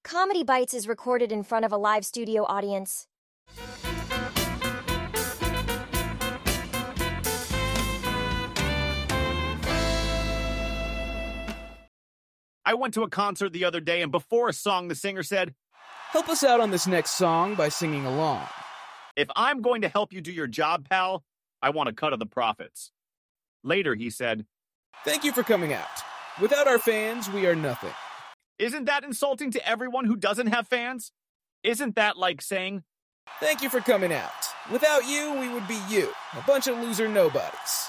Comedy Bites is recorded in front of a live studio audience. I went to a concert the other day, and before a song, the singer said, "Help us out on this next song by singing along." "If I'm going to help you do your job, pal, I want a cut of the profits." Later, he said, "Thank you for coming out. Without our fans, we are nothing." Isn't that insulting to everyone who doesn't have fans? Isn't that like saying, "Thank you for coming out. Without you, we would be you, a bunch of loser nobodies."